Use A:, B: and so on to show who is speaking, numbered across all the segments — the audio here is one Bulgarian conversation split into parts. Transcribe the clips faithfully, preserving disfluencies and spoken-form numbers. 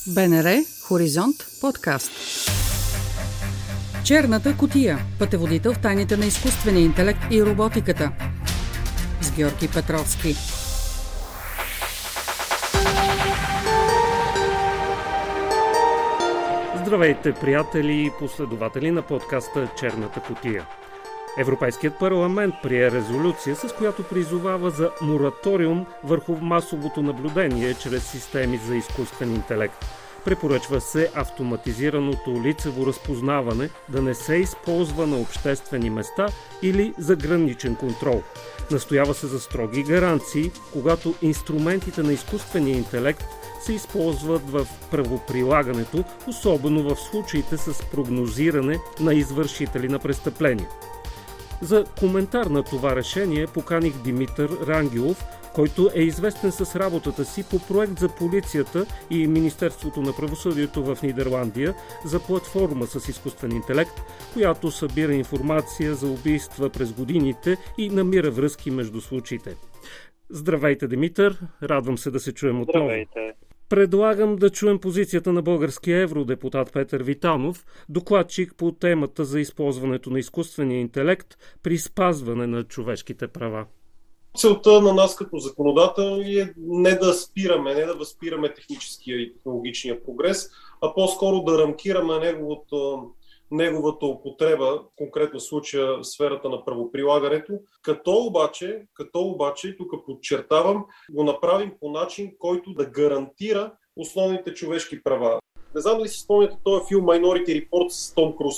A: БНР Хоризонт подкаст. Черната кутия. Пътеводител в тайните на изкуствения интелект и роботиката. С Георги Петровски.
B: Здравейте, приятели и последователи на подкаста Черната кутия. Европейският парламент прие резолюция, с която призовава за мораториум върху масовото наблюдение чрез системи за изкуствен интелект. Препоръчва се автоматизираното лицево разпознаване да не се използва на обществени места или за граничен контрол. Настоява се за строги гаранции, когато инструментите на изкуствения интелект се използват в правоприлагането, особено в случаите с прогнозиране на извършители на престъпления. За коментар на това решение поканих Димитър Рангелов, който е известен с работата си по проект за полицията и Министерството на правосъдието в Нидерландия за платформа с изкуствен интелект, която събира информация за убийства през годините и намира връзки между случаите. Здравейте, Димитър! Радвам се да се чуем отново.
C: Здравейте!
B: Предлагам да чуем позицията на българския евродепутат Петър Витанов, докладчик по темата за използването на изкуствения интелект при спазване на човешките права.
D: Целта на нас като законодатели е не да спираме, не да възпираме техническия и технологичния прогрес, а по-скоро да рамкираме неговото, неговата употреба, конкретно в случая в сферата на правоприлагането, като обаче, като обаче, тук подчертавам, го направим по начин, който да гарантира основните човешки права. Не знам дали си спомняте този филм Minority Report с Том Круз,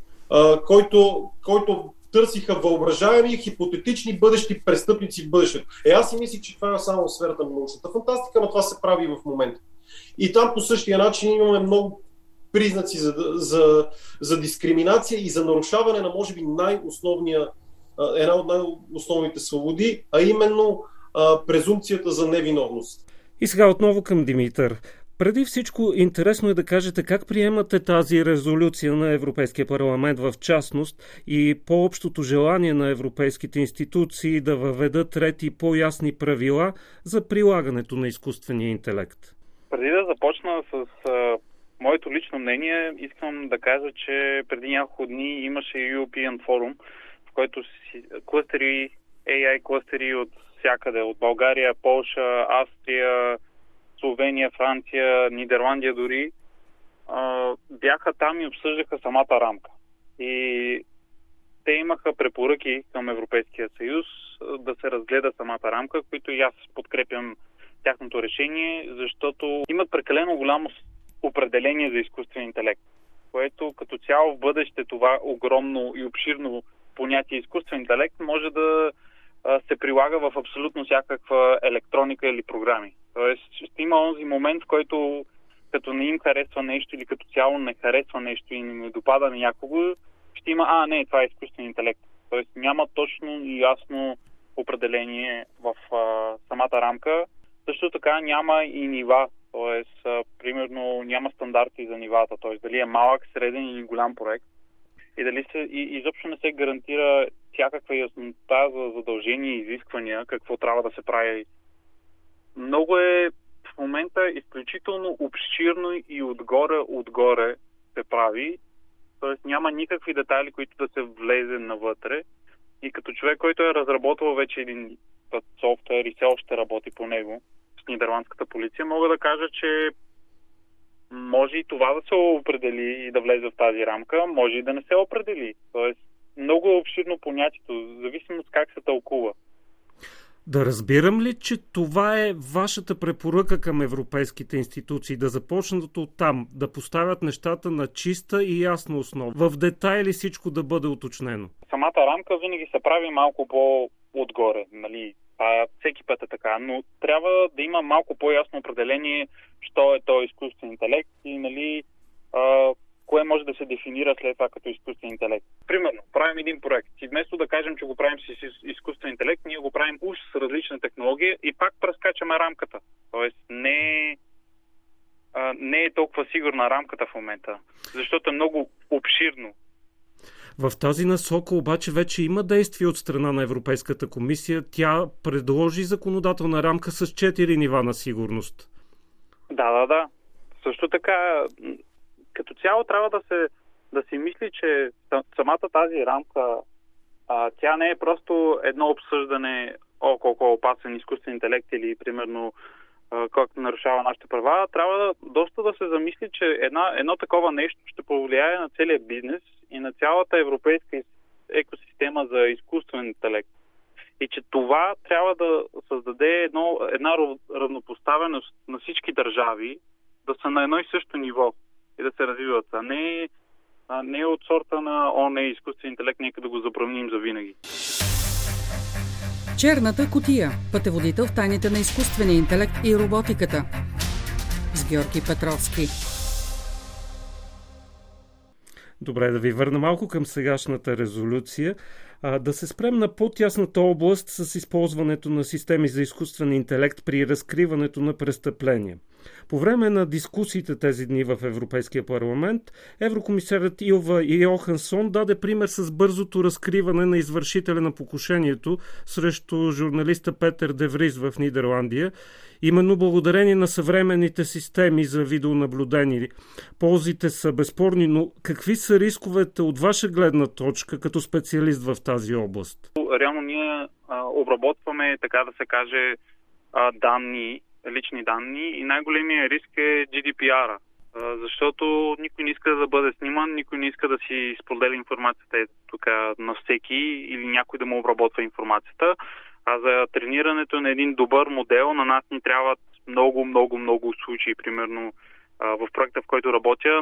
D: който, който търсиха въображаеми хипотетични бъдещи престъпници в бъдещето. Е, аз си мислих, че това е само в сферата на научната фантастика, но това се прави в момента. И там по същия начин имаме много признаци за, за, за дискриминация и за нарушаване на, може би, най-основния, една от най-основните свободи, а именно а, презумпцията за невиновност.
B: И сега отново към Димитър. Преди всичко, интересно е да кажете как приемате тази резолюция на Европейския парламент в частност и по-общото желание на европейските институции да въведат трети по-ясни правила за прилагането на изкуствения интелект.
C: Преди да започна с а, моето лично мнение, искам да кажа, че преди няколко дни имаше European Forum, в който си, клъстери, ей ай клъстери от всякъде, от България, Полша, Австрия, Словения, Франция, Нидерландия дори, а, бяха там и обсъждаха самата рамка. И те имаха препоръки към Европейския съюз да се разгледа самата рамка, които и аз подкрепям тяхното решение, защото имат прекалено голямо определение за изкуствен интелект, което като цяло в бъдеще това огромно и обширно понятие изкуствен интелект може да се прилага в абсолютно всякаква електроника или програми. Тоест ще има онзи момент, в който като не им харесва нещо или като цяло не харесва нещо и не допада на някого, ще има, а не, това е изкуствен интелект. Тоест няма точно и ясно определение в а, самата рамка. Също така няма и нива, т.е. примерно няма стандарти за нивата, т.е. дали е малък, среден или голям проект. И дали се, и, изобщо не се гарантира всякаква яснота за задължения и изисквания, какво трябва да се прави. Много е в момента изключително обширно и отгоре-отгоре се прави, т.е. няма никакви детайли, които да се влезе навътре. И като човек, който е разработвал вече един път софтуер и все още работи по него с нидерландската полиция, мога да кажа, че може и това да се определи и да влезе в тази рамка, може и да не се определи. Тоест, много е обширно понятието, зависимо с как се тълкува.
B: Да разбирам ли, че това е вашата препоръка към европейските институции, да започнат от там, да поставят нещата на чиста и ясна основа, в детайли всичко да бъде уточнено? Самата
C: рамка винаги се прави малко по-отгоре, нали? А, всеки път е така, но трябва да има малко по-ясно определение, що е то изкуствен интелект и, нали, а, кое може да се дефинира след това като изкуствен интелект. Примерно, правим един проект и вместо да кажем, че го правим с изкуствен интелект, ние го правим уж с различна технология и пак прескачаме рамката. Тоест не, а, не е толкова сигурна рамката в момента, защото е много обширно.
B: В тази насока обаче вече има действие от страна на Европейската комисия. Тя предложи законодателна рамка с четири нива на сигурност.
C: Да, да, да. също така, като цяло трябва да се да си мисли, че самата тази рамка, а, тя не е просто едно обсъждане, о, колко е опасен изкуствен интелект или примерно как нарушава нашите права. Трябва да, доста да се замисли, че една, едно такова нещо ще повлияе на целия бизнес и на цялата европейска екосистема за изкуствен интелект. И че това трябва да създаде едно, една равнопоставеност на всички държави, да са на едно и също ниво и да се развиват, а не, а не от сорта на о, не, изкуствен интелект, нека да го забраним за винаги.
A: Черната кутия. Пътеводител в тайните на изкуствения интелект и роботиката. С Георги Петровски.
B: Добре, да ви върна малко към сегашната резолюция. А, да се спрем на по-тясната област с използването на системи за изкуствен интелект при разкриването на престъпления. По време на дискусиите тези дни в Европейския парламент, еврокомисарът Илва Йохансон даде пример с бързото разкриване на извършителя на покушението срещу журналиста Петър де Врис в Нидерландия, именно благодарение на съвременните системи за видеонаблюдение. Ползите са безспорни, но какви са рисковете от ваша гледна точка като специалист в тази област?
C: Реално ние а, обработваме, така да се каже, а, данни, лични данни и най-големият риск е джи ди пи ар-а, защото никой не иска да бъде сниман, никой не иска да си споделя информацията е, тук, на всеки или някой да му обработва информацията. А за тренирането на един добър модел на нас ни трябват много, много, много случаи. Примерно в проекта, в който работя,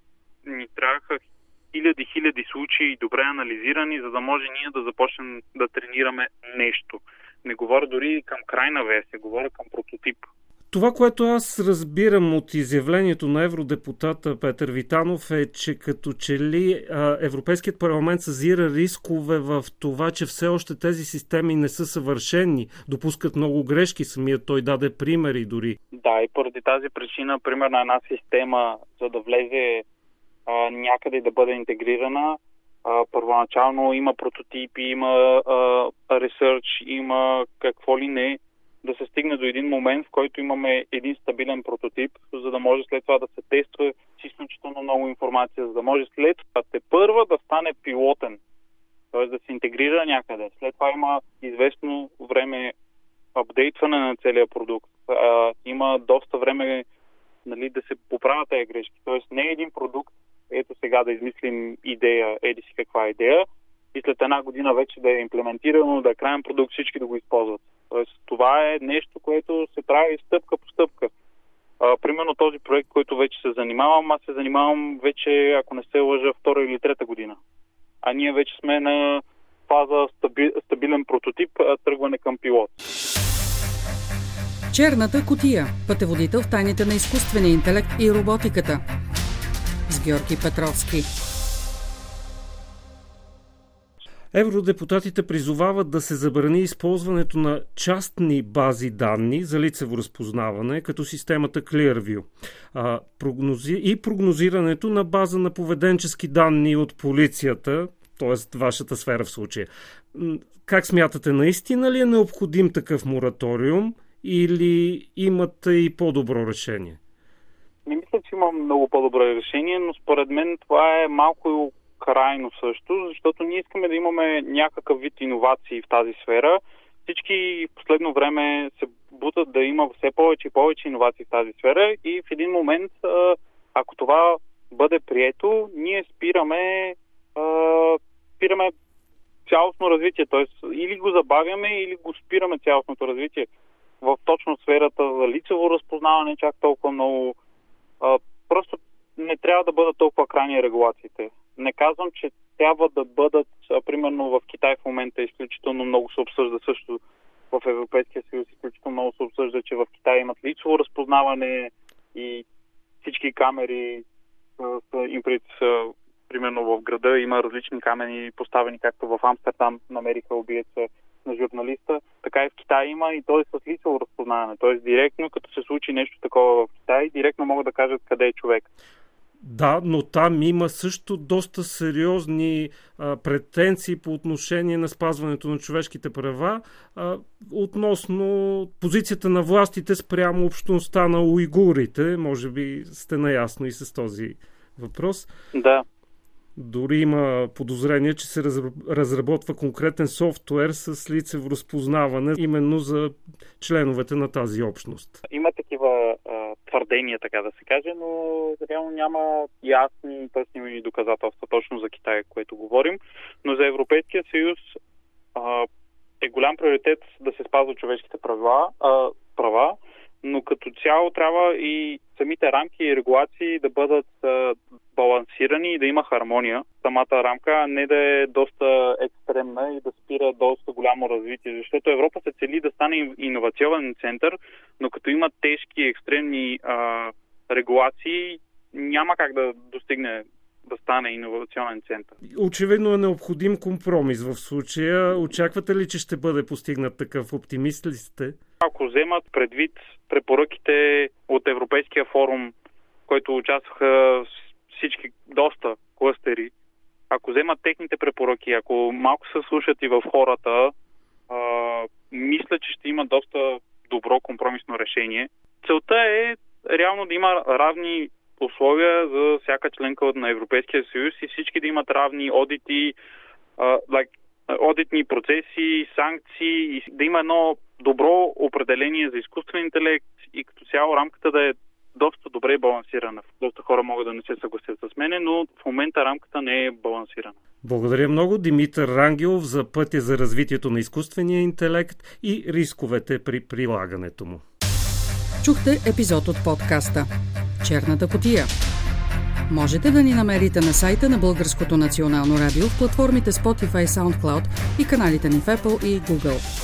C: ни трябваха хиляди, хиляди случаи, добре анализирани, за да може ние да започнем да тренираме нещо. Не говоря дори към крайна версия, говоря към прототип.
B: Това, което аз разбирам от изявлението на евродепутата Петър Витанов е, че като че ли Европейският парламент съзира рискове в това, че все още тези системи не са съвършени, допускат много грешки, самият той даде примери дори.
C: Да, и поради тази причина, примерно една система, за да влезе а, някъде и да бъде интегрирана, а, първоначално има прототипи, има ресърч, има какво ли не, да се стигне до един момент, в който имаме един стабилен прототип, за да може след това да се тества с изключително много информация, за да може след това те първа да стане пилотен, т.е. да се интегрира някъде. След това има известно време апдейтване на целия продукт. А, има доста време, нали, да се поправят тези грешки. Т.е. не е един продукт, ето сега да измислим идея, еди си каква идея, и след една година вече да е имплементирано, да е краен продукт, всички да го използват. Тоест, това е нещо, което се прави стъпка по стъпка. А, примерно този проект, който вече се занимавам, аз се занимавам вече, ако не се лъжа, втора или трета година. А ние вече сме на фаза стаби, стабилен прототип, тръгване към пилот.
A: Черната кутия. Пътеводител в тайните на изкуствения интелект и роботиката. С Георги Петровски.
B: Евродепутатите призовават да се забрани използването на частни бази данни за лицево разпознаване, като системата Clearview, а, прогнози... и прогнозирането на база на поведенчески данни от полицията, т.е. вашата сфера в случая. Как смятате, наистина ли е необходим такъв мораториум или имате и по-добро решение?
C: Не мисля, че имам много по-добро решение, но според мен това е малко крайно също, защото ние искаме да имаме някакъв вид иновации в тази сфера. Всички в последно време се бутат да има все повече и повече иновации в тази сфера и в един момент, ако това бъде прието, ние спираме, спираме цялостно развитие. Т.е. или го забавяме, или го спираме цялостното развитие в точно сферата за лицево разпознаване, чак толкова много. Просто не трябва да бъдат толкова крайни регулациите. Не казвам, че трябва да бъдат, а, примерно в Китай в момента изключително много се обсъжда също, в Европейския съюз изключително много се обсъжда, че в Китай имат лицево разпознаване и всички камери са им пред, примерно в града има различни камери поставени, както в Амстердам намериха убиеца на журналиста, така и в Китай има и то е с лицево разпознаване. Т.е. директно, като се случи нещо такова в Китай, директно могат да кажат къде е човек.
B: Да, но там има също доста сериозни а, претенции по отношение на спазването на човешките права а, относно позицията на властите спрямо общността на уйгурите. Може би сте наясно и с този въпрос.
C: Да.
B: Дори има подозрение, че се разработва конкретен софтуер с лицево разпознаване именно за членовете на тази общност.
C: Има такива а, твърдения, така да се каже, но реално няма ясни точни доказателства точно за Китай, което говорим. Но за Европейския съюз а, е голям приоритет да се спазват човешките права, а, права, но като цяло трябва и самите рамки и регулации да бъдат а, балансирани и да има хармония. Самата рамка, а не да е доста екстремна и да спира доста голямо развитие. Защото Европа се цели да стане иновационен център, но като има тежки, екстремни а, регулации, няма как да достигне да стане иновационен център.
B: Очевидно е необходим компромис в случая. Очаквате ли, че ще бъде постигнат такъв? Оптимист ли сте?
C: Ако вземат предвид препоръките от Европейския форум, в който участваха всички доста клъстери, ако вземат техните препоръки, ако малко се слушат и в хората, а, мисля, че ще има доста добро компромисно решение. Целта е реално да има равни условия за всяка членка на Европейския съюз и всички да имат равни одити, а, like, одитни процеси, санкции и да има едно добро определение за изкуствен интелект и като цяло рамката да е доста добре балансирана. Доста хора могат да не се съгласят с мене, но в момента рамката не е балансирана.
B: Благодаря много, Димитър Рангелов, за пътя за развитието на изкуствения интелект и рисковете при прилагането му.
A: Чухте епизод от подкаста Черната кутия. Можете да ни намерите на сайта на Българското национално радио, в платформите Spotify, SoundCloud и каналите ни в Apple и Google.